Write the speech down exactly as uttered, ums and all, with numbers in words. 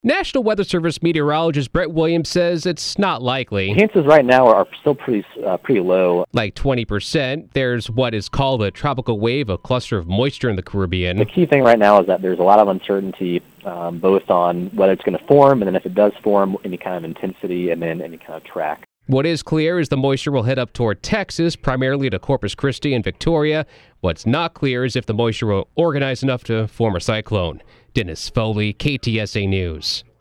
National Weather Service meteorologist Brett Williams says it's not likely. Chances right now are still pretty uh, pretty low. Like twenty percent. There's what is called a tropical wave, a cluster of moisture in the Caribbean. The key thing right now is that there's a lot of uncertainty, um, both on whether it's going to form, and then if it does form, any kind of intensity, and then any kind of track. What is clear is the moisture will head up toward Texas, primarily to Corpus Christi and Victoria. What's not clear is if the moisture will organize enough to form a cyclone. Dennis Foley, K T S A News.